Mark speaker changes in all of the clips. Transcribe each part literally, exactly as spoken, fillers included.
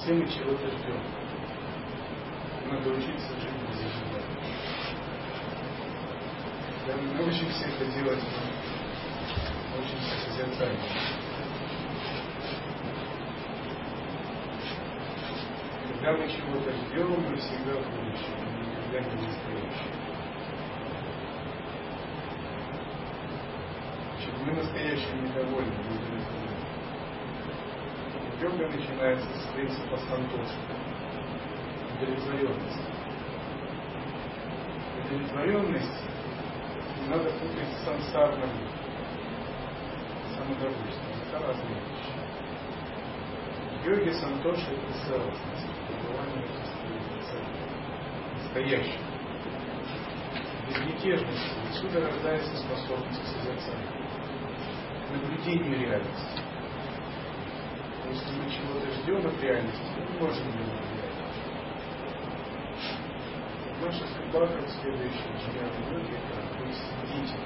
Speaker 1: Все мы чего-то ждем. Надо учиться жить без ожидания. Когда мы научимся это делать, мы научимся созерцанию. Когда мы чего-то ждем, мы всегда в будущем, мы никогда не в настоящем. Мы настоящим недовольны, удовлетворены. Йога начинается с принципа сантоши, удовлетворенности. Удовлетворенность не надо путать с сансарным самодовольствием. Это разные вещи. В йоге сантоша — это целостность, пребывание в состоянии настоящего. Безмятежность. Отсюда рождается способность к созерцанию, наблюдению реальности. Если мы чего-то ждем от реальности, мы не можем ее наблюдать. В наших судьбах следующие джняна йоги — это быть свидетелем.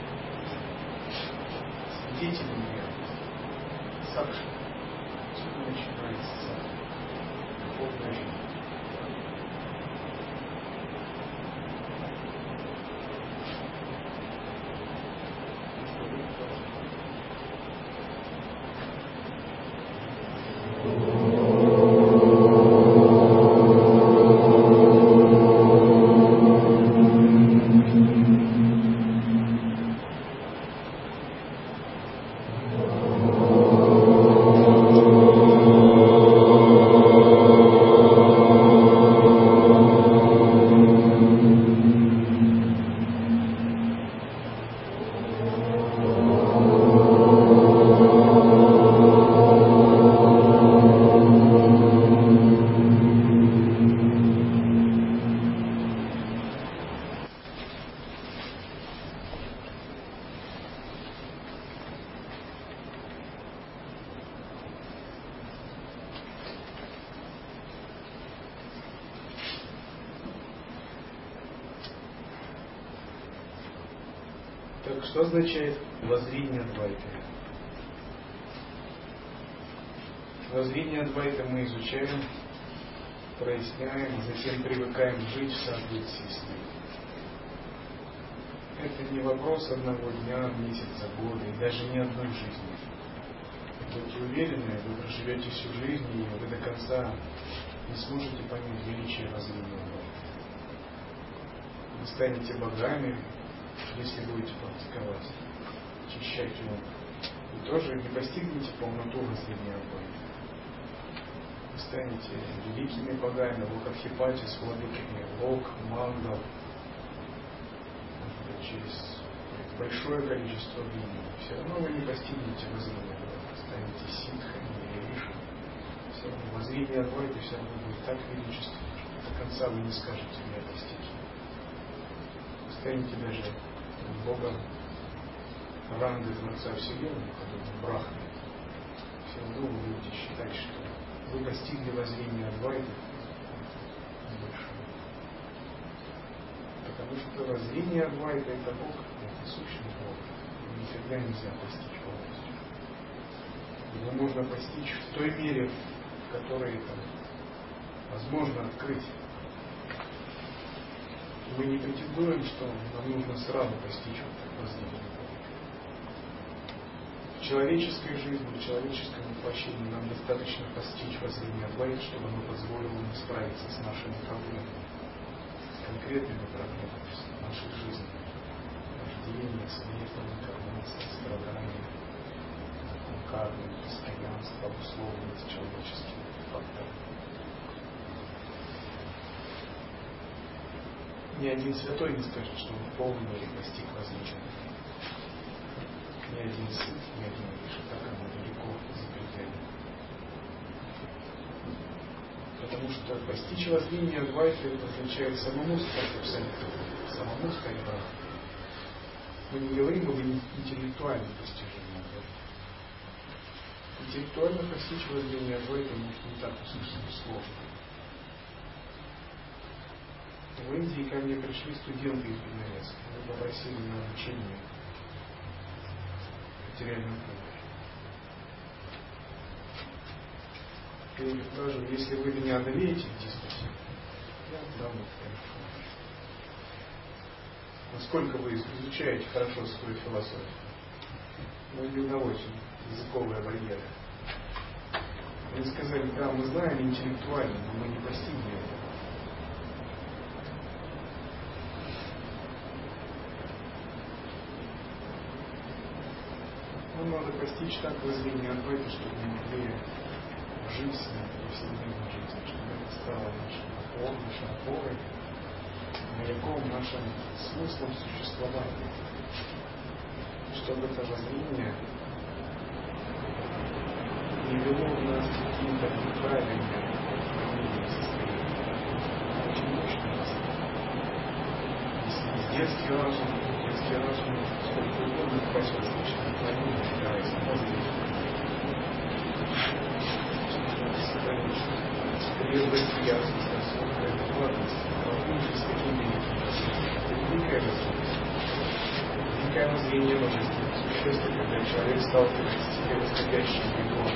Speaker 1: Свидетелем реальности. Сакши. Отсюда начинается духовная жизнь. Так что означает воззрение Адвайты? Воззрение Адвайты мы изучаем, проясняем, затем привыкаем жить в соответствии с ним. Это не вопрос одного дня, месяца, года и даже не одной жизни. Будьте уверены, вы проживете всю жизнь, и вы до конца не сможете понять величие воззрения Адвайты. Вы станете богами, если будете практиковать, очищать ум, вы тоже не постигнете полноту воззрения Адвайты. Вы станете великими богами, Локадхипати, с владыками Лок, Мангал, через большое количество времени. Все равно вы не постигнете воззрения Адвайты, станете ситхами или вишами. Все равно воззрение Адвайты все равно будет так величественно, что до конца вы не скажете мне постичь. Вы станете даже Богом ранга Творца Вселенной, подобно Брахме. Все равно вы будете считать, что вы постигли воззрение Адвайты большое. Потому что воззрение Адвайты — это Бог, это сущный Бог. Его никогда нельзя постичь полностью. Его можно постичь в той мере, в которой это возможно открыть. Мы не претендуем, что нам нужно сразу постичь вот это воззрение. В человеческой жизни, в человеческом воплощении нам достаточно постичь воззрение Адвайты, чтобы оно позволило нам справиться с нашими проблемами, с конкретными проблемами в нашей жизни. Рождение, смерть, инкарнация, страдания, карма, постоянство, обусловленность человеческими факторами. Ни один святой не скажет, что он в полной мере постиг воззрение. Ни один сын, ни один лишь, так оно далеко за пределами. Потому что постичь воззрение Адвайты — это означает самому стать абсолютом, самому стать Брахмой. Мы не говорим об интеллектуальном постижении Адвайты. Интеллектуально постичь воззрение Адвайты может не так уж сложно. В Индии ко мне пришли студенты из Бенгальска. Они попросили на обучение материальную помощь. И даже если вы меня одолеете в дискуссии, я дам вот хорошо. Насколько вы изучаете хорошо свою философию? Ну, не очень языковые барьеры. Они сказали, да, мы знаем интеллектуально, но мы не постигли этого. Нам надо постичь так воззрение Адвайты, чтобы мы могли жить с ним в повседневной жизни, чтобы это стало нашим опорой, нашей опорой, маяком, нашим смыслом существования. Чтобы это воззрение не вело нас к каким-то неправильным состояниям. Очень мощный воззрение. Если детский разум, детский разум сколько угодно впасть в различные отклонения, стараясь воздействовать. Трезвость, ясность, насколько адекватность, столкнувшись с таким великим воззрением. Это великое воззрение. Великое воззрение божественных существ, когда человек сталкивается с превосходящим его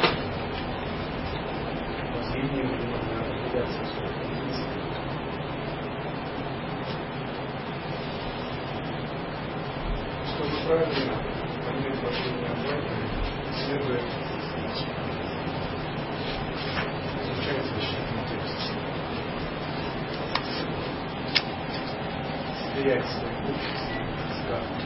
Speaker 1: воззрением, ему надо определяться в своем мысли. Чтобы правильно понять воззрение Адвайты, следует изучать священный текст, сверять свой путь с картой.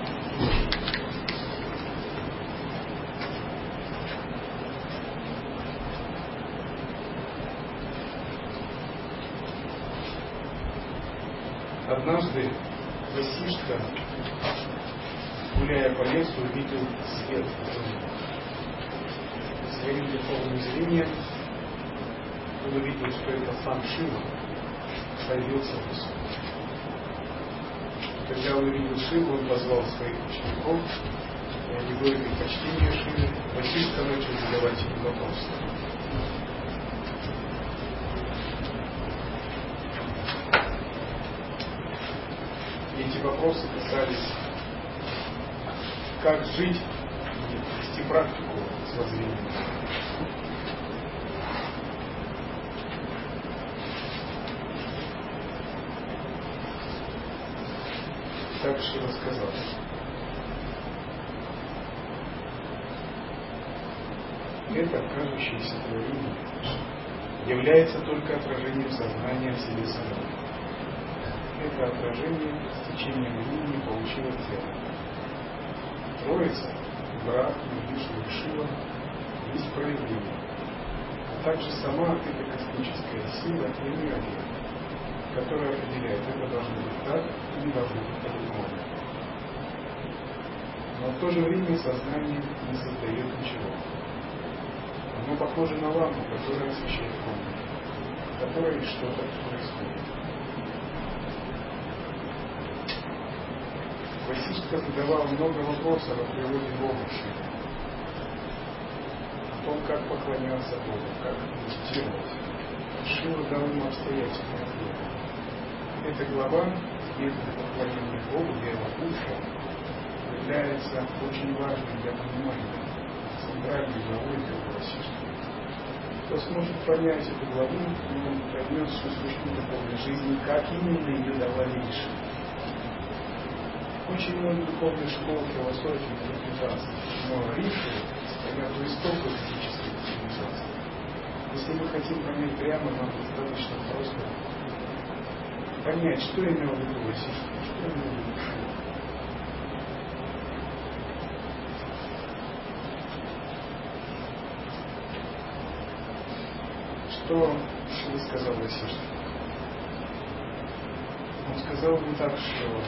Speaker 1: Однажды Васиштха, гуляя по лесу, увидел свет в луне. Своим духовным зрением он увидел, что это сам Шива появился в лесу. Когда он увидел Шиву, он позвал своих учеников, и они выразили почтение Шиве. Васиштха начал задавать ему вопросы. И эти вопросы касались, как жить и вести практику с воззрением. Так Шива сказал. Это кажущееся творение является только отражением сознания в себе самом. Это отражение с течением времени получило тело. Троица, Брахма, Вишну и Шива есть проявление, а также сама эта космическая сила и энергия, которая определяет, это должно быть так или должно быть по-другому. Но в то же время сознание не создает ничего. Оно похоже на лампу, которая освещает комнату, в которой что-то происходит. Васиштха задавал много вопросов о природе Бога Шивы, о том, как поклоняться Богу, как медитировать. Шива дал ему обстоятельный ответ. Эта глава, метод поклонения Богу, Дева-Пуша, является очень важной для понимания, центральной главой для Васиштха. Кто сможет понять эту главу, он поймет всю сущность духовной жизни, как именно ее давали Риши. Очень много духовных школ, философии, интерпретаций, но Риши стоят у истоков физической цивилизации. Если мы хотим понять прямо, нам достаточно просто понять, что имел в виду Васиштха, что имел в виду Шива. Что Шива сказал Васиштха? Он сказал ему так, что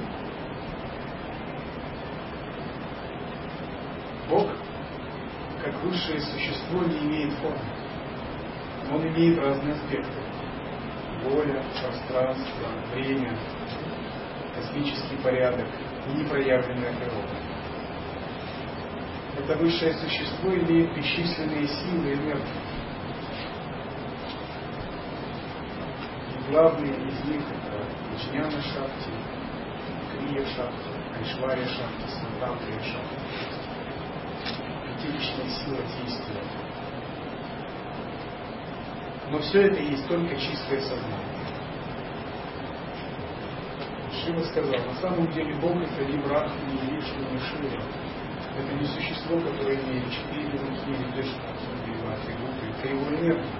Speaker 1: Бог, как высшее существо, не имеет формы. Он имеет разные аспекты. Воля, пространство, время, космический порядок и непроявленная природа. Это высшее существо имеет бесчисленные силы и энергии. И главные из них это Виджняна Шакти, Крия Шакти, Айшварья Шакти, Сантамрия Шакти. Пятиличная сила действия. Но все это есть только чистое сознание. Шива сказал, на самом деле Бог это не Брахма, не Вишну, не Шива. Это не существо, которое имеет четыре руки, или дышит, или атрибуты. Это его энергия.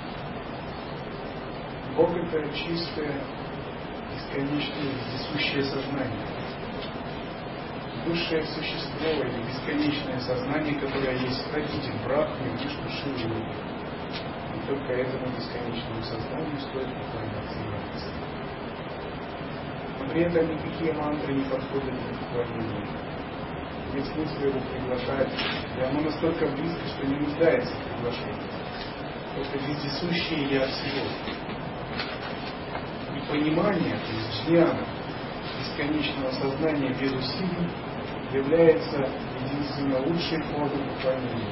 Speaker 1: Бог это чистое, бесконечное, вездесущее сознание. Высшее существо или бесконечное сознание, которое есть родитель Брахмы, Вишну, Шивы. И только этому бесконечному сознанию стоит поклоняться и молиться. Но при этом никакие мантры не подходят к поклонению. Нет смысла его приглашать, и оно настолько близко, что не нуждается в приглашении. Это вездесущее я всего. И понимание, то есть джняна, бесконечного сознания без усилий, является единственно лучшей формой поклонения.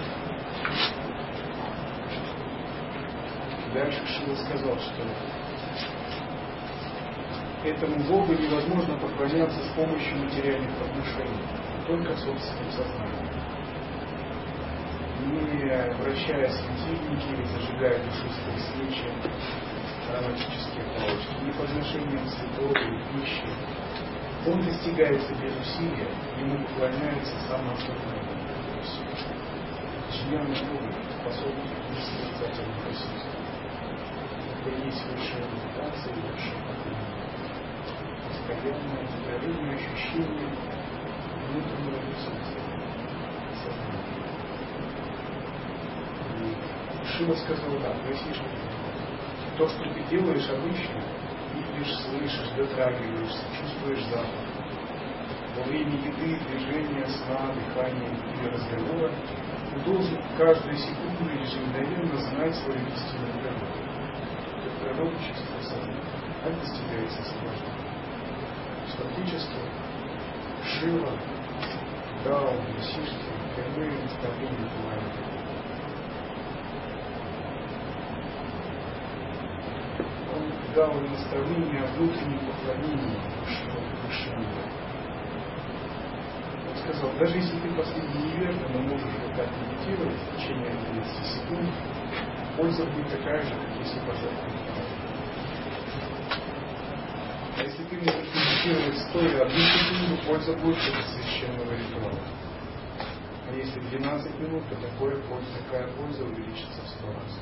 Speaker 1: Дальше Шива сказал, что этому Богу невозможно поклоняться с помощью материальных отношений, только собственным сознанием. Не вращая светильники или зажигая душистые свечи, ароматические палочки, не подношением цветов или пищи. Он достигается без усилия, ему поклоняется самоосознание. То есть чьяный Богу способен не созерцательно присутствовать. Это и есть высшая медитация и высшее поклонение. Постоянное непрерывное ощущение внутреннего присутствия сознания. И Шива сказал так, если то, что ты делаешь обычно, видишь, слышишь, дотрагиваешься, чувствуешь запах. Во время еды, движения, сна, дыхания или разговора ты должен каждую секунду или же мгновенно знать свою истинную природу. Это природа чистого сознания. Так достигается освобождение. Фактически Шива дал Васишке прямые наставления Пурани. Дал им наставление о внутреннем поклонении высшего, высшему миру. Он сказал, даже если ты последний неверный, но можешь вот так медитировать в течение одиннадцати секунд, польза будет такая же, как если пожертвовать. А если ты можешь медитировать стоя одну секунду, польза будет от священного ритуала. А если двенадцать минут, то такое, такая польза увеличится в сто раз.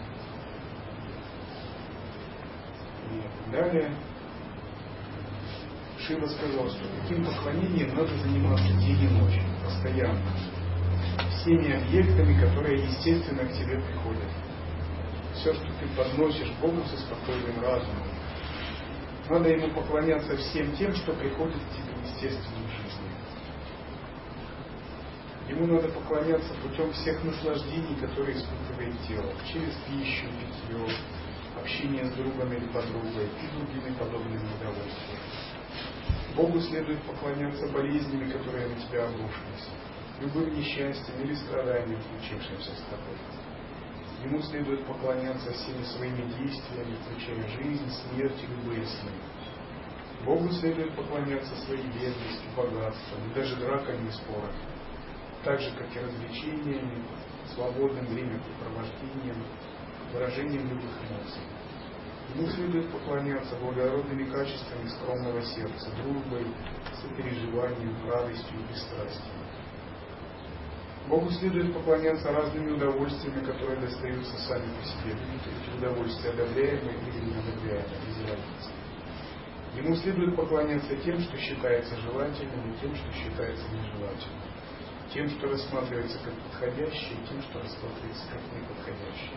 Speaker 1: И далее Шива сказал, что таким поклонением надо заниматься день и ночь, постоянно, всеми объектами, которые естественно к тебе приходят. Все, что ты подносишь Богу со спокойным разумом, надо ему поклоняться всем тем, что приходит к тебе естественно в жизни. Ему надо поклоняться путем всех наслаждений, которые испытывает тело, через пищу, питье, общение с другом или подругой и другими подобными удовольствиями. Богу следует поклоняться болезнями, которые на тебя обрушились, любым несчастьем или страданием, случившимся с тобой. Ему следует поклоняться всеми своими действиями, включая жизнь, смерть и любые сны. Богу следует поклоняться своей бедностью, богатством и даже драками и спорами, так же, как и развлечениями, свободным времяпрепровождением, выражением любых эмоций. Ему следует поклоняться благородными качествами скромного сердца, дружбой, сопереживанием, радостью и бесстрастием. Богу следует поклоняться разными удовольствиями, которые достаются сами по себе, будь эти удовольствия одобряемые или неодобряемые, без разницы. Ему следует поклоняться тем, что считается желательным, и тем, что считается нежелательным. Тем, что рассматривается как подходящее, и тем, что рассматривается как неподходящее.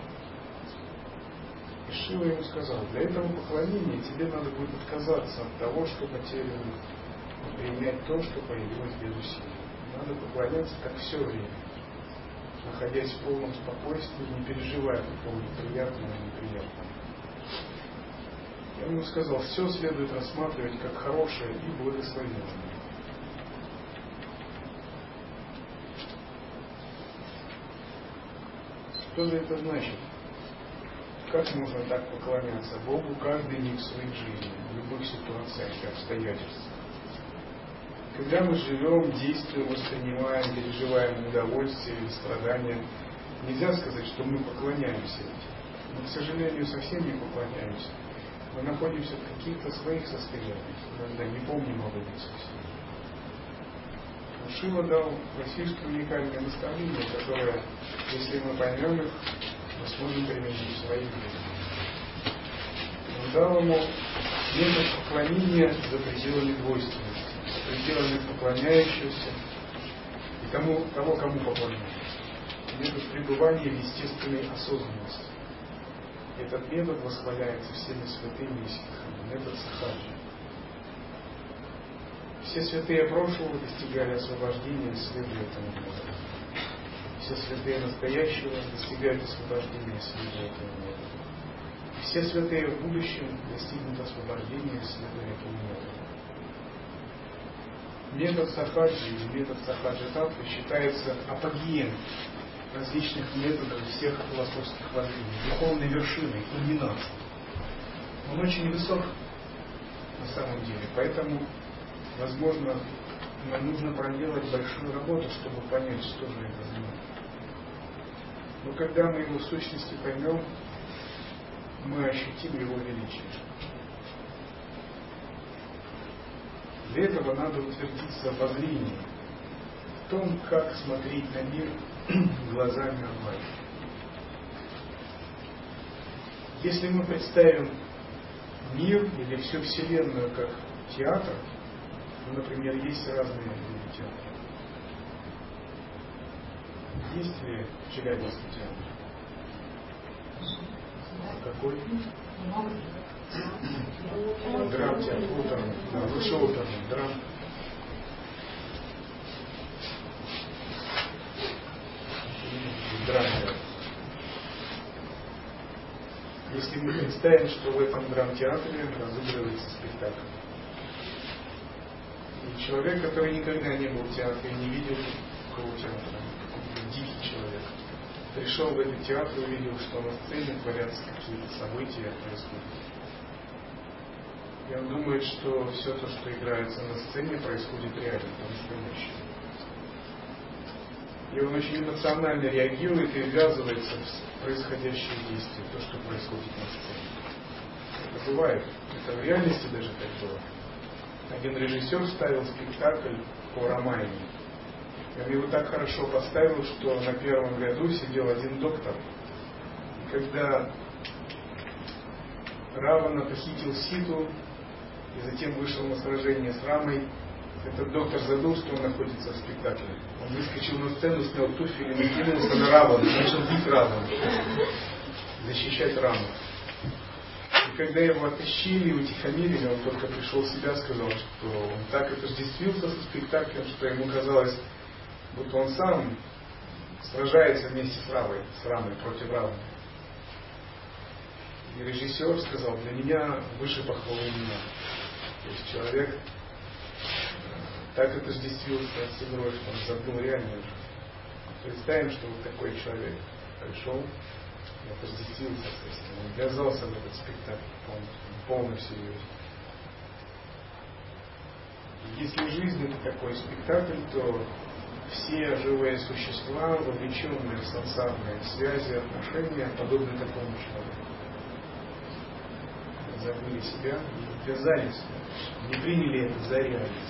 Speaker 1: И Шива ему сказал, для этого поклонения тебе надо будет отказаться от того, что материально, и принять то, что появилось без усилий. Надо поклоняться как все время, находясь в полном спокойствии, не переживая по поводу приятного и неприятного. Я ему сказал, все следует рассматривать как хорошее и благословенное. Что же это значит? Как можно так поклоняться Богу каждый миг своей жизни, в любых ситуациях и обстоятельствах? Когда мы живем, действуем, воспринимаем, переживаем удовольствие или страдания, нельзя сказать, что мы поклоняемся этим. Мы, к сожалению, совсем не поклоняемся. Мы находимся в каких-то своих состояниях, иногда не помним об этом совсем. Но Шива дал Васиштхе уникальное наставление, которое, если мы поймем их, мы сможем применить в своей жизни. Он дал ему метод поклонения за пределами двойственности, за пределами поклоняющегося и тому, того, кому поклоняются. Метод пребывания в естественной осознанности. Этот метод восхваляется всеми святыми и ситхами, метод сахаджи. Все святые прошлого достигали освобождения, следуя этому методу. Все святые настоящего достигают освобождения, следуя этому методу. Все святые в будущем достигнут освобождения, следуя этому методу. Метод сахаджи или метод сахаджи-татвы считается апогеем различных методов всех философских воззрений, духовной вершиной, кульминацией. Он очень высок на самом деле, поэтому, возможно, нам нужно проделать большую работу, чтобы понять, что же это за метод. Но когда мы его в сущности поймем, мы ощутим его величие. Для этого надо утвердиться во зрении, в том, как смотреть на мир глазами Аллаха. Если мы представим мир или всю Вселенную как театр, ну, например, есть разные виды театра. Есть ли в Челябинске театр? Какой? Драм-театр, оперный, да, лучше оперный, драм. Драм-театр. Если мы представим, что в этом драм-театре разыгрывается спектакль. И человек, который никогда не был в театре, не видел такого театра, какой-то дикий человек, пришел в этот театр и увидел, что на сцене творятся какие-то события, происходят. И он думает, что все то, что играется на сцене, происходит реально, по-настоящему. И он очень эмоционально реагирует и ввязывается в происходящее действие, то, что происходит на сцене. Это бывает. Это в реальности даже так было. Один режиссер ставил спектакль по Рамайне. И он его так хорошо поставил, что на первом ряду сидел один доктор. И когда Равана похитил Ситу и затем вышел на сражение с Рамой, этот доктор забыл, что он находится в спектакле. Он выскочил на сцену, снял туфель и накинулся на Равану, начал бить Равану, защищать Раму. И когда его оттащили и утихомирили, он только пришел в себя, сказал, что он так отождествился со спектаклем, что ему казалось, будто он сам сражается вместе с Равой, с Рамой против Равы. И режиссер сказал, для меня выше похвалы не надо. То есть человек так отождествился с игрой, что он забыл реальную жизнь. Представим, что вот такой человек пришел и отождествился с этим, он ввязался в этот спектакль в полном серьезе. Если жизнь это такой спектакль, то все живые существа, вовлеченные в сансарные связи, отношения, подобны такому человеку. Забыли себя и ввязались, не приняли это за реальность.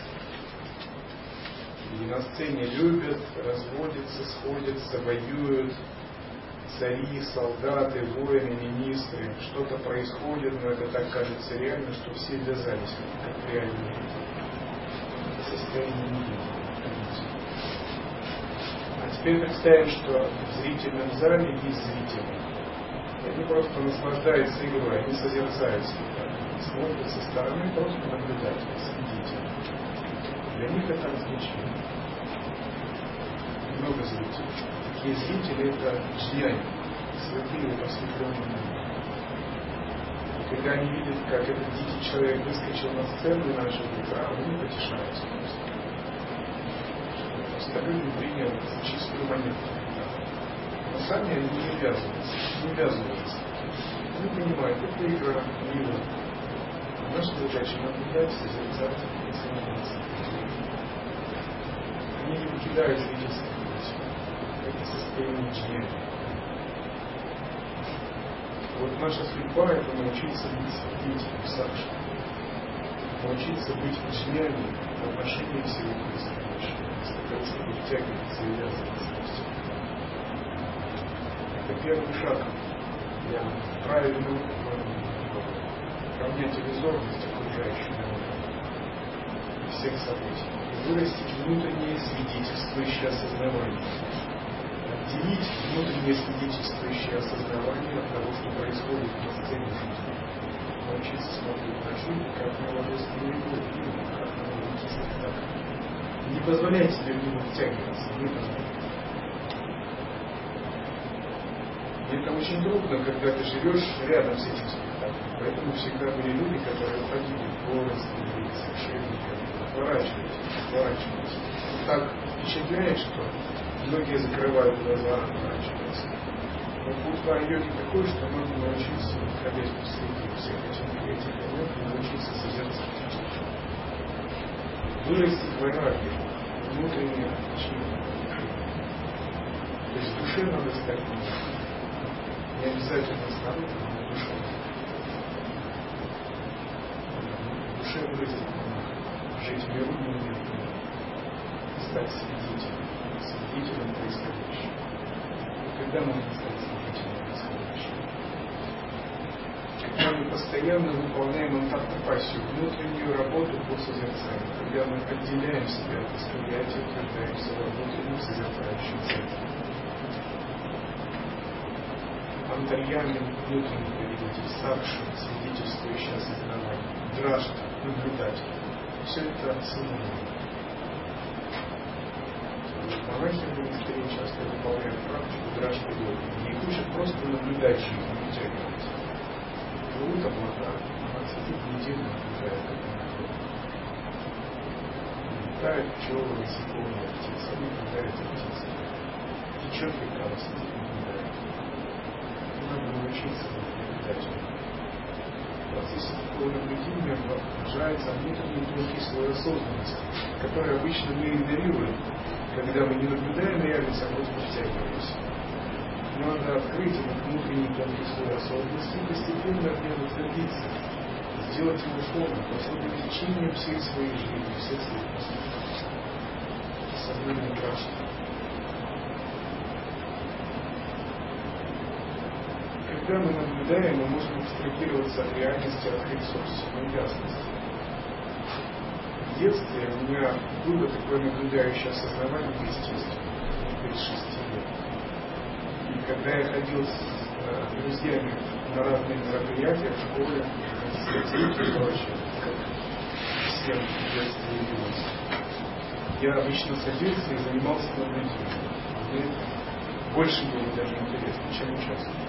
Speaker 1: И на сцене любят, разводятся, сходятся, воюют, цари, солдаты, воины, министры. Что-то происходит, но это так кажется реально, что все ввязались, как в реальной жизни. Это состояние невидимости. А теперь представим, что в зрительном зале есть зрители. И они просто наслаждаются игрой, они созерцают спектакль, смотрят со стороны, просто наблюдатели, свидетели. Для них это развлечение. Много зрителей. Такие зрители это джняни, святые, просветленные. И когда они видят, как этот дикий человек выскочил на сцену и начал играть, они потешаются просто. Просто люди приняли за чистую монету. Но сами они не ввязываются, не ввязываются. Они понимают, это игра, мило. Наша задача наблюдать, созерцать и наслаждаться. Они не покидают зрительских путь. Это состояние джняни. Вот наша судьба – это научиться быть свидетелем Сакши, научиться быть джняни в отношении всего происходящего, для того, чтобы втягиваться и вязываться во все. Это первый шаг для правильного равнять иллюзорность окружающего мира и всех событий. И вырастить внутреннее свидетельствующее осознавание. Отделить внутреннее свидетельствующее осознавание от того, что происходит на сцене жизни. Научиться смотреть на жизнь, как на божественную игру, как на великий спектакль. Не позволять себе в него втягиваться, не позволять. И это очень трудно, когда ты живешь рядом с этим спектаклем. Поэтому всегда были люди, которые уходили в горы, становились отшельниками, отворачивались, отворачивались. И так впечатляет, что многие закрывают глаза, отворачиваются. Но путь йоги такой, что нужно научиться, находясь посреди всех этих этих элементов, научиться созерцать. Вырастить вайраги, внутреннее отвлечение. То есть в душе надо стать монахом. Не обязательно снаружи, но в душе. В душе выразить монах, жить в миру и миру, стать свидетелем, свидетелем происходящего. Когда можно стать свидетелем происходящего? Когда мы постоянно выполняем антартапассию, внутреннюю работу по созерцанию, когда мы отделяем себя от восприятия, утверждаемся во внутреннем созерцающем центре. Антарьями внутренний повелитель, сакши, свидетельствующий осознавание, дражта, наблюдатель. Все это синоним. Монахи в монастыре часто выполняют практику дражта йоги. Их учат просто наблюдать жизнь, не втягивать. Плывут облака, она сидит неделю, наблюдает, как она ходит. Летают пчелы, насекомые, птицы, они наблюдают за птицей. Течет река, она сидит, наблюдает. Надо научиться наблюдать. В процессе такого наблюдения рождается внутренний тонкий слой осознанности, который обычно мы игнорируем, когда мы не наблюдаем реальность, а просто втягиваемся. Надо открыть этот внутренний тонкий слой осознанности и постепенно от него утвердиться, сделать его форму, последовать течением всей своей жизни, всех своих поступков. Сознание дражта. Когда мы наблюдаем, мы можем абстрагироваться от реальности, открыть собственную ясность. В детстве у меня было такое наблюдающее осознавание естественно, перед шести лет. И когда я ходил с э, друзьями на разные мероприятия в школе, в дискотеке и прочее, как всем в детстве и юности, я обычно садился и занимался наблюдением. Мне больше было даже интересно, чем участвовать.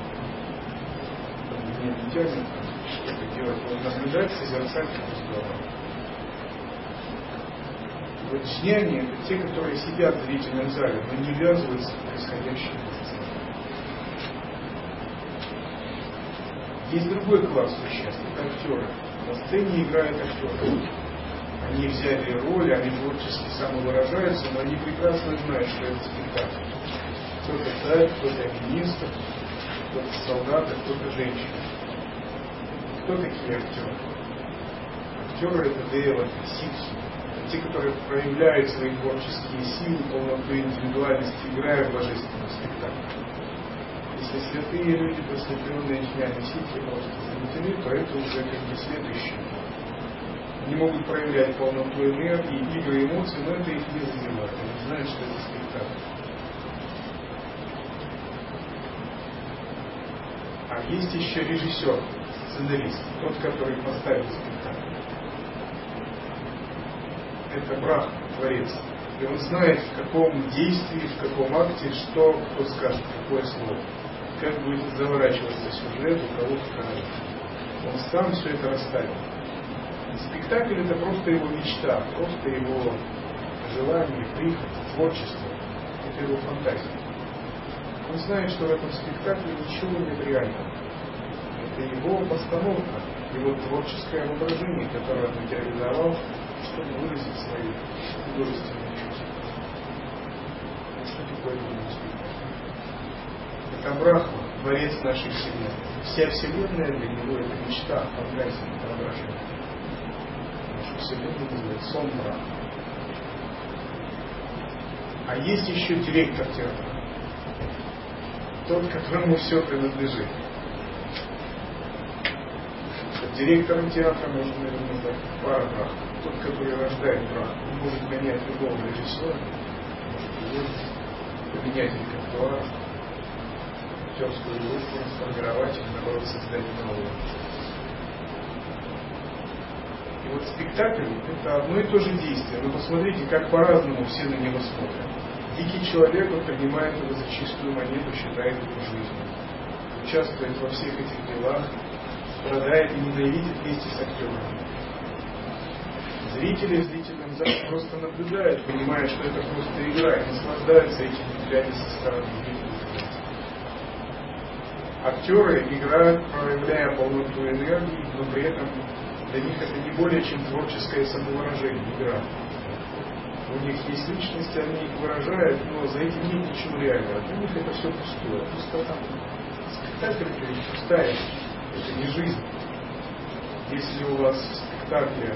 Speaker 1: Мне не тянет что-то делать, но наблюдать, созерцать и разговаривать. Вот джняни — это те, которые сидят в зрительном зале, но не ввязываются в происходящее на сцене. Есть другой класс существ, это актеры. На сцене играют актеры. Они взяли роль, они творчески самовыражаются, но они прекрасно знают, что это спектакль. Кто-то царь, кто-то министр, кто-то солдат, а кто-то женщина. Кто такие актеры? Актеры — это девы, ситхи. Те, которые проявляют свои творческие силы, полноту индивидуальности, играя в божественном спектакле. Если святые люди, просветленные джняни ситхи, просто заметили, то это уже как бы следующее. Они могут проявлять полноту энергии, игры, эмоций, но это их не задевает. Они знают, что это спектакль. А есть еще режиссер, сценарист, тот, который поставил спектакль. Это Брахма, Творец. И он знает, в каком действии, в каком акте, что, кто скажет, какое слово. Как будет заворачиваться сюжет, у кого в Он сам все это расставил. Спектакль — это просто его мечта, просто его желание, прихоть, творчество. Это его фантазия. Он знает, что в этом спектакле ничего нет реального. Это его постановка, его творческое воображение, которое он материализовал, чтобы выразить свои художественные чувства. Что такое спектакль? Это Брахма, Творец нашей Вселенной. Вся Вселенная для него это мечта, фантазия, воображение. Нашу Вселенную называют сон Брахмы. А есть еще директор театра, тот, которому все принадлежит. Директором театра можно, наверное, назвать пара Брахма. Тот, который рождает Брахму. Он может менять любого режиссера, может приводить, поменять репертуар, актерскую группу, сформировать и, наоборот, создать новую. И вот спектакль — это одно и то же действие. Но посмотрите, как по-разному все на него смотрят. Дикий человек, он принимает его за чистую монету, считает его жизнью. Участвует во всех этих делах, страдает и ненавидит вместе с актерами. Зрители в зрительном зале просто наблюдают, понимая, что это просто игра, и наслаждаются этими играми со стороны. Актеры играют, проявляя полноту энергии, но при этом для них это не более чем творческое самовыражение, игра. У них есть личность, они их выражают, но за этим нет ничего реального. Для них это все пустое, пустота. Спектакль — это не пустая, это не жизнь. Если у вас в спектакле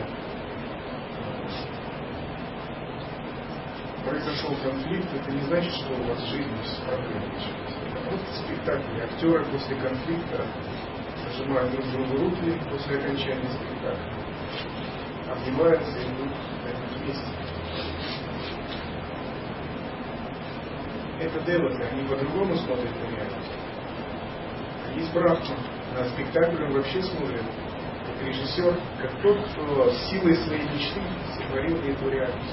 Speaker 1: произошел конфликт, это не значит, что у вас жизнь с проблемой началась. Это просто спектакль. Актеры после конфликта пожимают друг другу руки после окончания спектакля, обнимаются и идут вместе. Это деваты, они по-другому смотрят на реальность. А есть Брахма. На спектакль он вообще смотрит как режиссер, как тот, кто силой своей мечты сотворил эту реальность.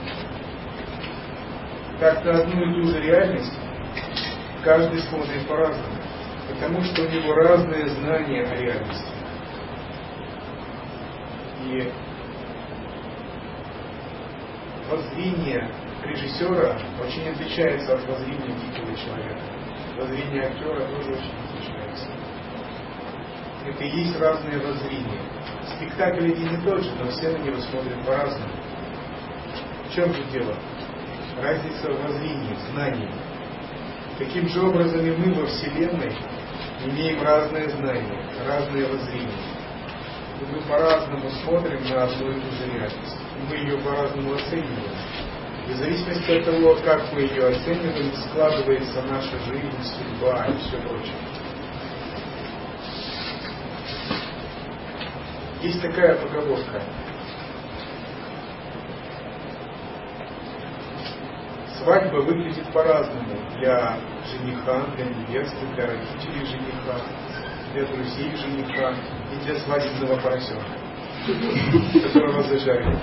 Speaker 1: Так на одну и ту же реальность каждый смотрит по-разному, потому что у него разные знания о реальности. И воззрение режиссера очень отличается от воззрения дикого человека. Воззрение актера тоже очень отличается. Это и есть разные воззрения. Спектакль один и тот же, но все на него смотрят по-разному. В чем же дело? Разница в воззрении, в знании. Таким же образом и мы во Вселенной имеем разные знания, разные воззрения. И мы по-разному смотрим на одну и ту же реальность. И мы ее по-разному оцениваем. И в зависимости от того, как мы ее оцениваем, складывается наша жизнь, судьба и все прочее. Есть такая поговорка. Свадьба выглядит по-разному для жениха, для невесты, для родителей жениха, для друзей жениха и для свадебного поросенка, которого зажарили.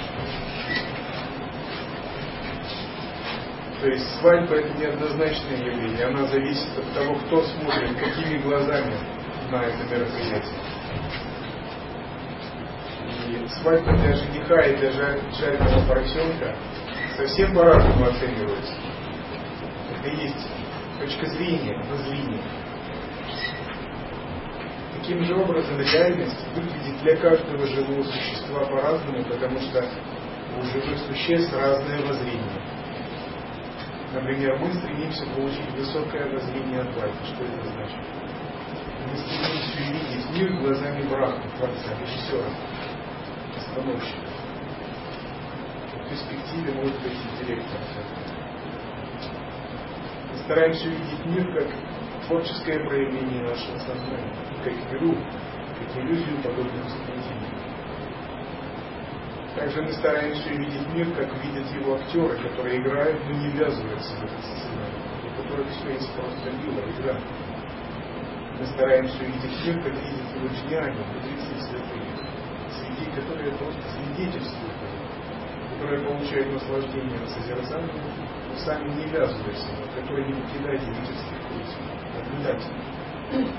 Speaker 1: То есть свадьба — это неоднозначное явление, она зависит от того, кто смотрит, какими глазами на это мероприятие. И свадьба для жениха и для жареного поросенка совсем по-разному оцениваются. Это и есть точка зрения, воззрения. Таким же образом реальность выглядит для каждого живого существа по-разному, потому что у живых существ разное воззрение. Например, мы стремимся получить высокое воззрение от Бхакти. Что это значит? Мы стремимся увидеть мир глазами Брахмы, Творца, режиссера, постановщика. В перспективе может быть и директор. Мы стараемся увидеть мир как творческое проявление нашего сознания, как игру, как иллюзию подобного сновидения. Также мы стараемся увидеть мир, как видят его актеры, которые играют, но не ввязываются в этот сценарий, у которых все есть просто мило, игра. Мы стараемся увидеть мир, как видят его джняни, мудрецы святые, среди которые просто свидетельствуют, которые получают наслаждение от созерцания, но сами не ввязываются, которые не покидают зрительский путь, наблюдатель.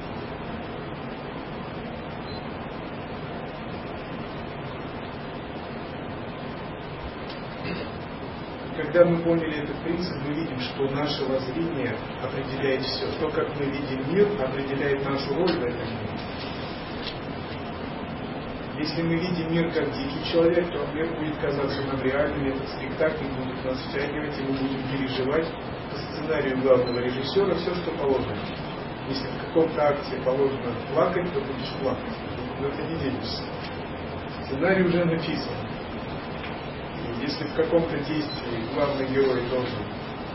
Speaker 1: Когда мы поняли этот принцип, мы видим, что наше воззрение определяет все. То, как мы видим мир, определяет нашу роль в этом мире. Если мы видим мир как дикий человек, то мир будет казаться нам реальным, этот спектакль будет нас втягивать, и мы будем переживать по сценарию главного режиссера все, что положено. Если в каком-то акте положено плакать, то будешь плакать. Но ты не денешься. Сценарий уже написан. И если в каком-то действии главный герой должен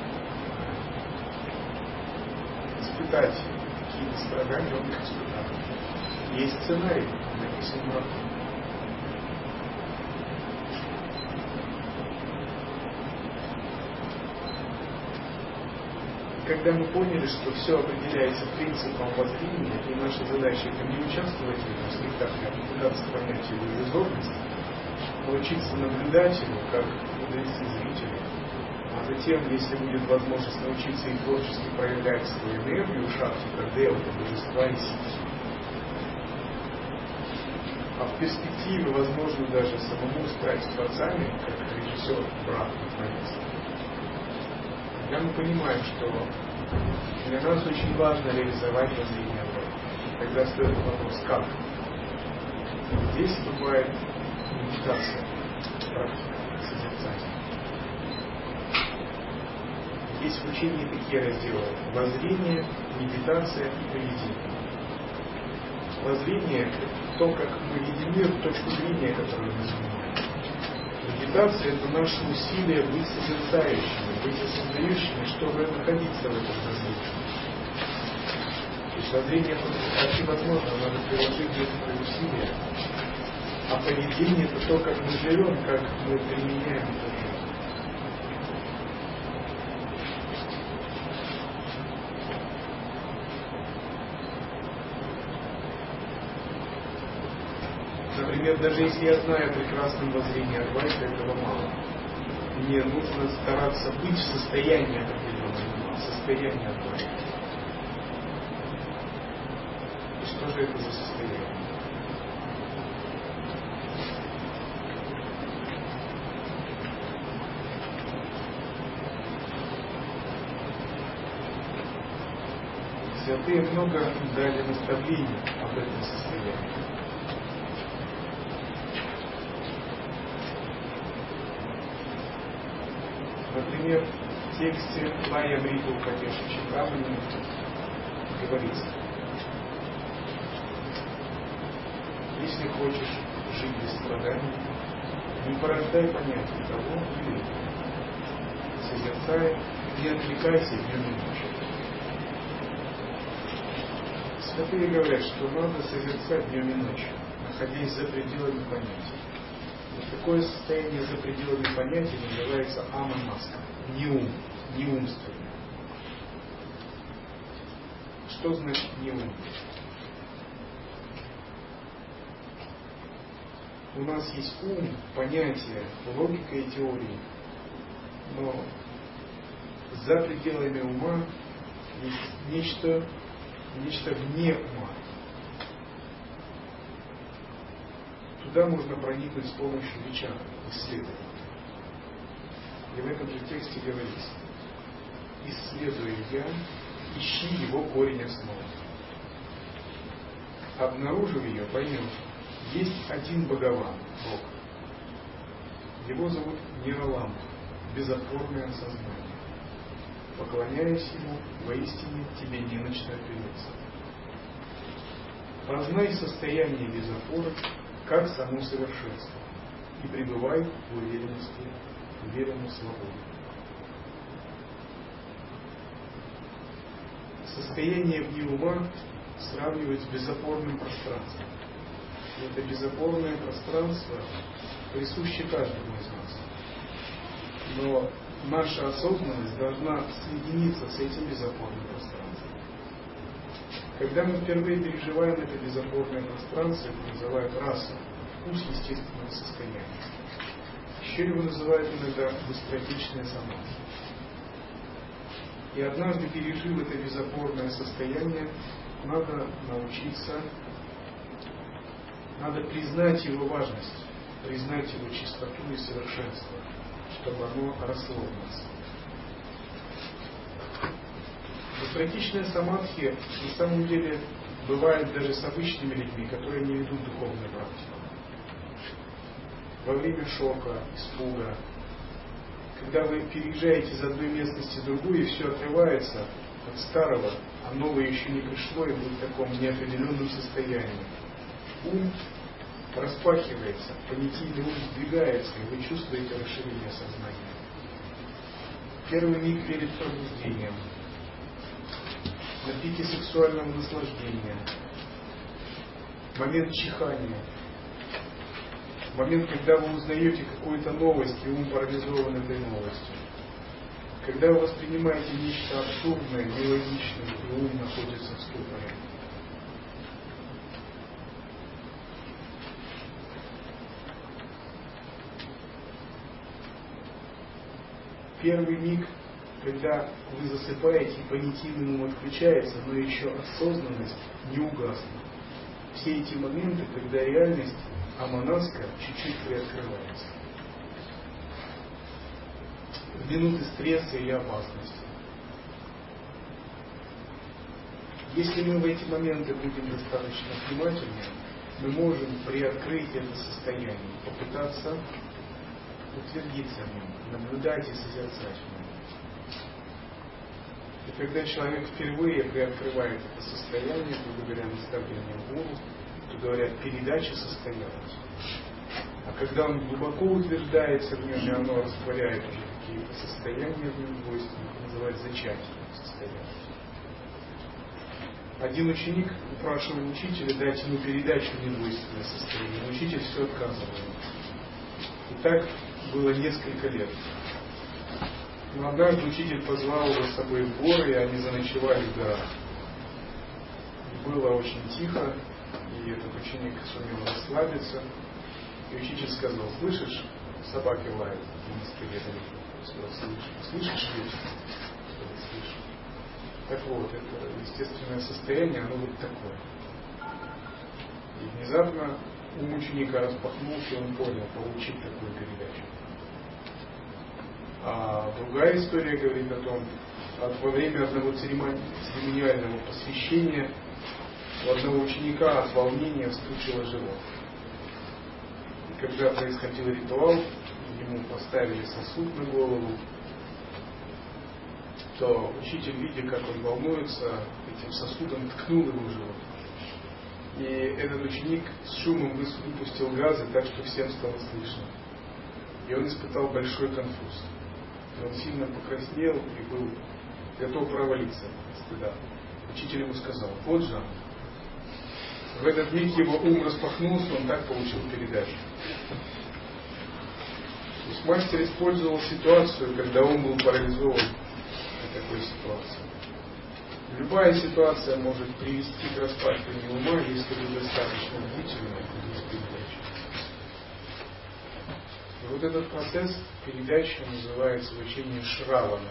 Speaker 1: испытать какие-то страдания, он их испытает. Есть сценарий, он написан в рамке. Когда мы поняли, что все определяется принципом воззрения, и наша задача это не участвовать в этом спектакле, а попытаться понять его иллюзорность, научиться наблюдать его как мудрецы зрители, а затем, если будет возможность научиться и творчески проявлять свою энергию шакти, как девата, божества и ситхи. А в перспективе, возможно, даже самому стать творцами, как режиссер брат наконец. Когда мы понимаем, что для нас очень важно реализовать воззрение Бога. Тогда стоит вопрос, как? Здесь бывает медитация, практика, созерцание. Есть в учении такие разделы: воззрение, медитация и поведение. Воззрение – то, как мы видим мир, точку зрения, которую мы занимаем. Медитация – это наше усилие быть созерцающими, быть осознающими, чтобы находиться в этом воззрении. То есть воззрение почти возможно, надо приложить некоторые усилия. А поведение – это то, как мы живем, как мы применяем эту жизнь. Например, даже если я знаю прекрасное воззрение Адвайта, этого мало. Мне нужно стараться быть в состоянии определенного, в состоянии Адвайта. И что же это за состояние? Святые много дали наставлений об этом состоянии. Например, в тексте Лая Бриту Кадеша Чикамани говорится: если хочешь жить без страданий, не порождай понятия того или этого. Созерцай, не отвлекайся днем и ночью. Святые говорят, что надо созерцать днем и ночью, находясь за пределами понятий. Такое состояние за пределами понятий называется амамаска, не ум, не умственное. Что значит не ум? У нас есть ум, понятия, логика и теории, но за пределами ума есть нечто, нечто вне ума. Туда можно проникнуть с помощью вичара, исследования. И в этом же тексте говорится: исследуя я, ищи его корень основы. Обнаружив ее, поймешь, есть один Бхагаван, Бог. Его зовут Ниралам, безотворное сознание. Поклоняясь ему, воистине тебе не начинает придется. Познай состояние без опоры, как само совершенство, и пребывай в уверенности, уверенной свободе. Состояние вне ума сравнивают с безопорным пространством. И это безопорное пространство присуще каждому из нас. Но наша осознанность должна соединиться с этим безопорным пространством. Когда мы впервые переживаем это безопорное пространство, это называют раса, вкус естественного состояния. Еще его называют иногда быстротечное самадхи. И однажды, пережив это безопорное состояние, надо научиться, надо признать его важность, признать его чистоту и совершенство, чтобы оно росло в нас. Быстротечное самадхи на самом деле бывает даже с обычными людьми, которые не ведут духовную практику. Во время шока, испуга, когда вы переезжаете из одной местности в другую и все отрывается, от старого, а новое еще не пришло, и вы в таком неопределенном состоянии. Ум распахивается, понятийный ум сдвигается, и вы чувствуете расширение сознания. Первый миг перед пробуждением, на пике сексуального наслаждения, момент чихания, момент, когда вы узнаете какую-то новость, и ум парализован этой новостью. Когда вы воспринимаете нечто абсурдное, нелогичное, и ум находится в ступоре. Первый миг, когда вы засыпаете, и понятийный ум отключается, но еще осознанность не угасла. Все эти моменты, когда реальность аманаска чуть-чуть приоткрывается. В минуты стресса или опасности. Если мы в эти моменты будем достаточно внимательны, мы можем приоткрыть это состояние, попытаться утвердиться в нем, наблюдать и созерцать в нем. И когда человек впервые приоткрывает это состояние, благодаря наставлениям гуру, то говорят, передача состоялась. А когда он глубоко утверждается в нем, и оно растворяет уже какие-то состояния в нем двойственных, это называется зачатие состояния. Один ученик упрашивал учителя дать ему передачу недвойственного состояния, но учитель все отказывал. И так было несколько лет. Но однажды учитель позвал его с собой в горы, и они заночевали в горах. Было очень тихо, и этот ученик сумел расслабиться. И учитель сказал, слышишь, собаки лают в монастыре далеко. Слышишь, слышишь речь? Слышишь. Так вот, это естественное состояние, оно вот такое. И внезапно ум ученика распахнулся, и он понял, получить такую передачу. А другая история говорит о том, во время одного церемониального посвящения у одного ученика от волнения вспучило живот. И когда происходил ритуал, ему поставили сосуд на голову, то учитель, видя, как он волнуется, этим сосудом ткнул его в живот. И этот ученик с шумом выпустил газы так, что всем стало слышно. И он испытал большой конфуз. И он сильно покраснел и был готов провалиться от стыда. Учитель ему сказал, вот же. В этот миг его ум распахнулся, он так получил передачу. То есть мастер использовал ситуацию, когда ум был парализован в такой ситуации. Любая ситуация может привести к распахиванию ума, если вы достаточно бдительны без передачи. И вот этот процесс передачи называется в учении Шравана.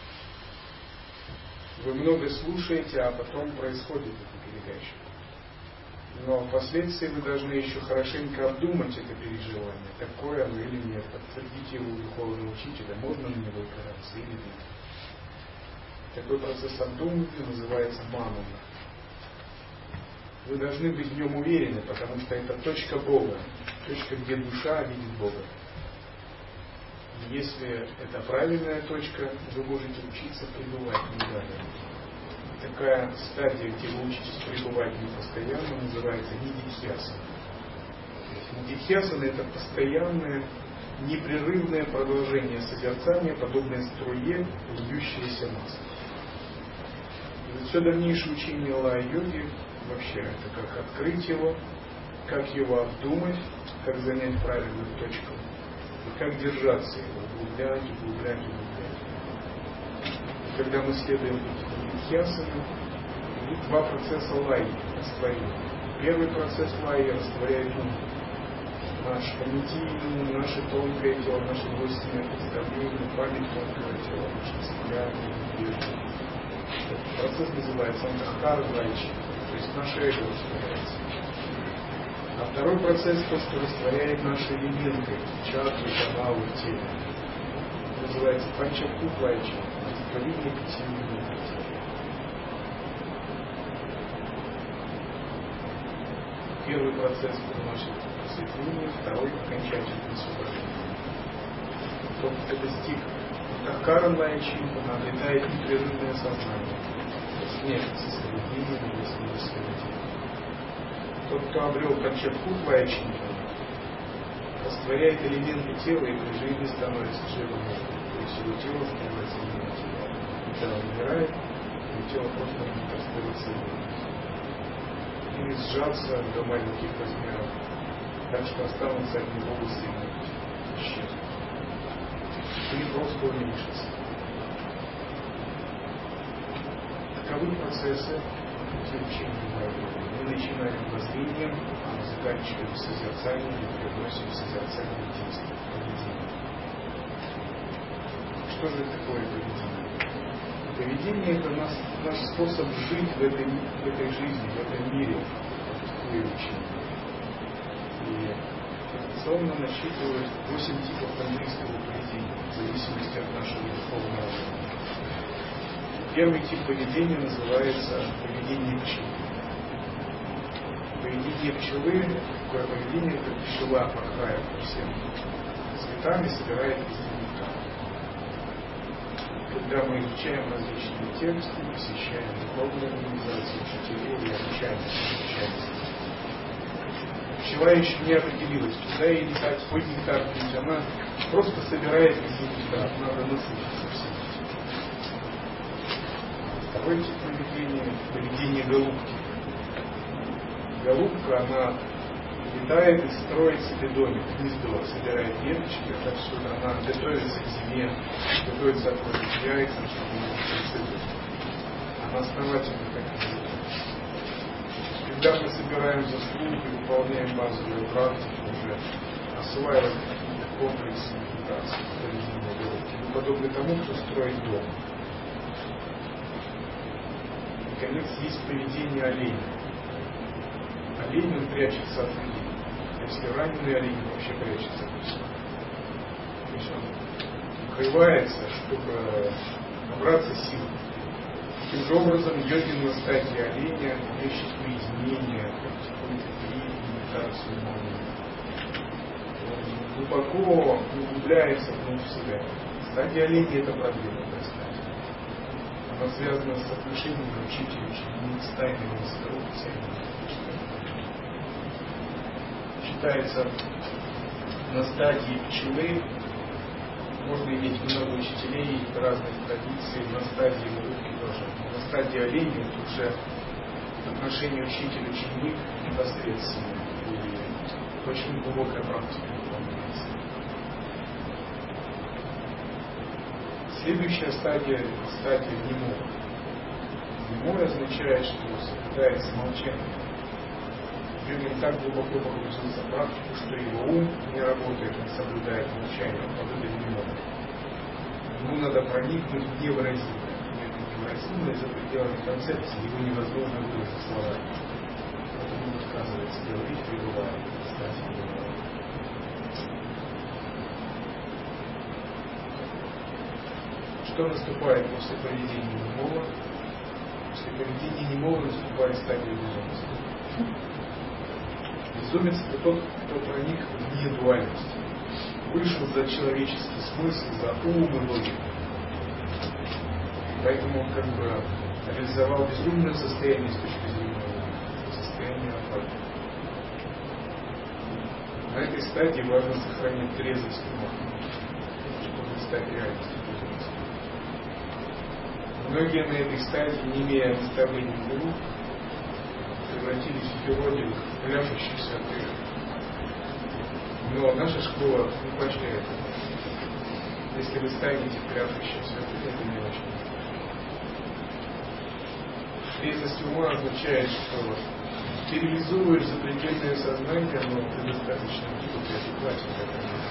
Speaker 1: Вы много слушаете, а потом происходит эта передача. Но впоследствии вы должны еще хорошенько обдумать это переживание, такое оно или нет, подтвердить его у духовного учителя, можно на него опираться или нет. Такой процесс обдумывания называется манана. Вы должны быть в нем уверены, потому что это точка Бога, точка, где душа видит Бога. И если это правильная точка, вы можете учиться пребывать в ней. Такая стадия, где вы учитесь пребывать в ней постоянно, называется ниддхьясана. Ниддхьясана — это постоянное, непрерывное продолжение созерцания, подобное струе, льющейся массы. И все дальнейшее учение лая-йоги вообще это как открыть его, как его обдумать, как занять правильную точку и как держаться его, углублять, углублять, углублять. И когда мы следуем пути ниддхьясаны, идут два процесса лаи, растворения. Первый процесс лаи растворяет ум. Наш понятийный ум, наше тонкое тело, наше двойственное представление, память тонкого тела, наше взгляды, надежды. Этот процесс называется антахара вайчи, то есть наше эго растворяется. А второй процесс то, что растворяет наши элементы, чакры, каналы в теле. Это называется панчабхут вайчи, растворение пяти элементов тела. Первый процесс приносит просветление, второй окончательное освобождение. Тот, кто достиг Ахаранная чимпана обретает непрерывное сознание. То есть нет состояния, если не состояние. Тот, кто обрел Панчабхутвая чимпана, растворяет элементы тела и при жизни становится живым. То есть его тело становится нематериальным. Когда он умирает, его тело просто не расходится или сжаться до маленьких размеров, так что останутся одни волосы и исчезнут. Или просто уменьшится. Таковы процессы учения Майи. Мы начинаем воззрением, а заканчиваем созерцанием и переносим созерцание действия, поведения. Что же такое поведение? Поведение – это наш, наш способ жить в этой, в этой жизни, в этом мире, такое учение. И традиционно насчитывают восемь типов английского поведения, в зависимости от нашего духовного уровня. Первый тип поведения называется поведение пчелы. Поведение пчелы, такое поведение, как пчела порхает по всем цветам и собирает из нектар. Когда мы изучаем различные тексты, посещаем духовные организации, учителей и обучаемся, обучаемся. Пчела еще не определилась, куда ей летать, свой нектар пить, она просто собирает из нектар, надо насытиться всем. Второй тип поведения – поведение голубки. Голубка, она летает и строит себе домик, гнездо, собирает веточки, отовсюду, она готовится к зиме, готовится отложить яйца, чтобы не прицепить. Она основательно так и делает. Когда мы собираем заслуги, выполняем базовую практику, уже осваиваем какие-то комплексы медитации, поведения голубки, мы подобны тому, кто строит дом. Наконец, есть поведение оленя. Олень, он прячется от людей. Если раненый олень, он вообще прячется от всего. То есть он укрывается, чтобы набраться сил. Таким же образом, йогин на стадии оленя ищет уединение, практикует и медитацию молнии. Он глубоко углубляется внутрь себя. Стадия оленя – это продвинутая стадия. Она связана с отношением учителя, ученик, с тайными инструкциями. Считается, на стадии пчелы можно иметь много учителей разных традиций, на стадии голубки тоже. На стадии оленя это уже отношение учитель-ученик непосредственно и очень глубокая практика выполняется. Следующая стадия – стадия немой. Немой означает, что соблюдается молчание. Йогин так глубоко погрузился в практику, что его ум не работает, он соблюдает молчание, он подобен немому. Ему надо проникнуть в невыразимое. Невыразимое за пределами концепции, его невозможно выразить словами. Поэтому он отказывается говорить, пребывая в стадии немого. Что наступает после поведения немого? После поведения немого наступает стадия безумства. Безумец – это тот, кто проник в недуальность, вышел за человеческий смысл, за ум и логику. Поэтому он как бы реализовал безумное состояние с точки зрения состояния апатии. На этой стадии важно сохранить трезвость ума, чтобы стать реальностью безумца. Многие на этой стадии, не имея наставлений гуру, превратились в юродивых, пляшущих святых. Но наша школа не поощряет это. Если вы станете пляшущим святых, это не очень. Трезвость ума означает, что ты реализуешь запредельное сознание, но ты достаточно глубокий и адекватен в этом мире.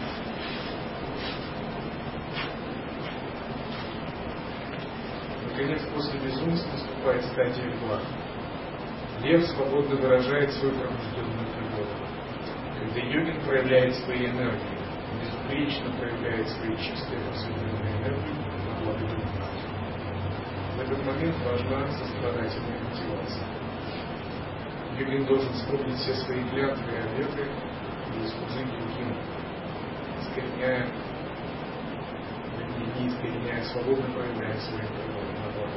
Speaker 1: Наконец, после безумства наступает стадия льва. Лев свободно выражает свою пробужденную природу. Когда йогин проявляет свои энергии, безупречно проявляет свои чистые просветленные энергии на благо других. В этот момент важна сострадательная мотивация. Йогин должен вспомнить все свои клятвы и обеты и служить другим, искореняя не искореняя, свободно проявляя свою природу на благо.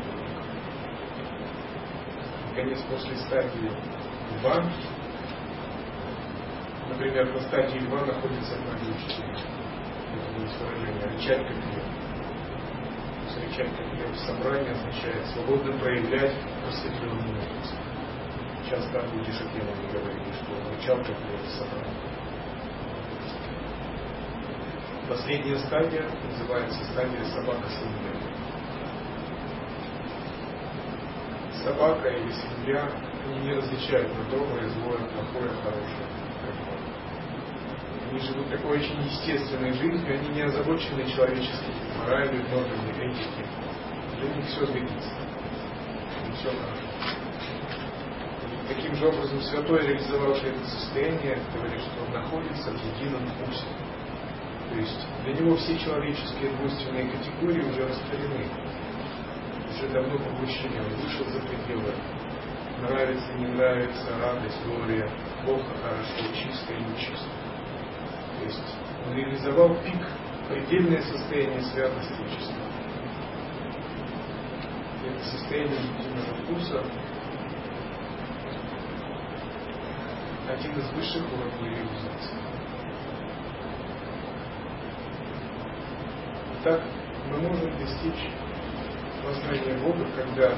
Speaker 1: Наконец, после стадии льва, например, на стадии льва находится однодучие. Это есть выражение «рычать как лев». То есть рычать как лев в собрании означает свободно проявлять просветленную мудрость. Часто о Будде Шакьямуни говорили, что он рычал как лев в собрании. Последняя стадия называется стадия собака-свинья. Собака или свинья, они не различают на доброе, злое, плохое, хорошее. Они живут такой очень естественной жизнью, они не озабочены человеческой моралью, нормами, этики. Для них все годится. И все хорошо. И таким же образом святой, реализовавший это состояние, говорит, что он находится в едином вкусе. То есть для него все человеческие двойственные категории уже распределены. Уже давно поглощены, он вышел за пределы. Нравится, не нравится, радость, горе, плохо, хорошо, чисто и нечисто. То есть он реализовал пик, предельное состояние святости и чистоты. Это состояние единого вкуса один из высших уровней реализации. Так мы можем достичь познания Бога, когда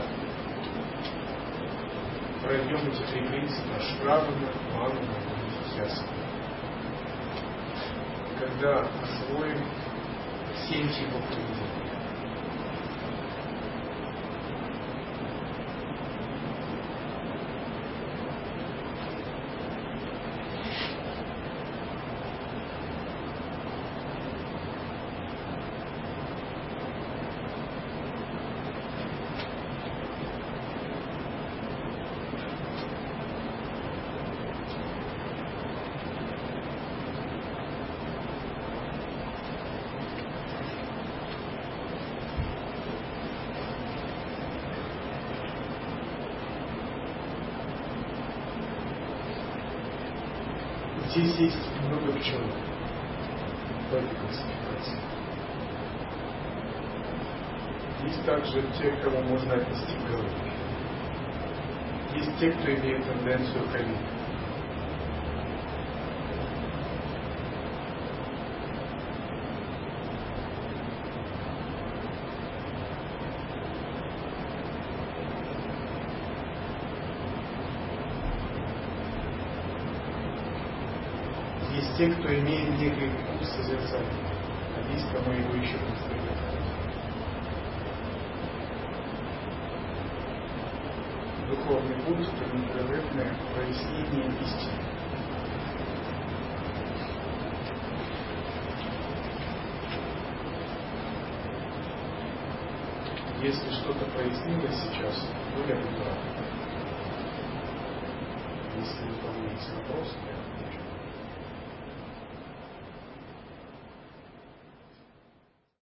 Speaker 1: пройдем эти три принципа шравана, манана и нитьясана. Когда освоим семь типов поведения. Здесь есть много чего в этой классификации. Есть также те, кого можно отнести к голове. Есть те, кто имеет тенденцию ходить. Есть те, кто имеет некий вкус созерцания, а есть кому его еще предстоит. Духовный путь – это непрерывное прояснение истины. Если что-то прояснилось сейчас, то я буду рад. Если у кого есть вопросы, я отвечу.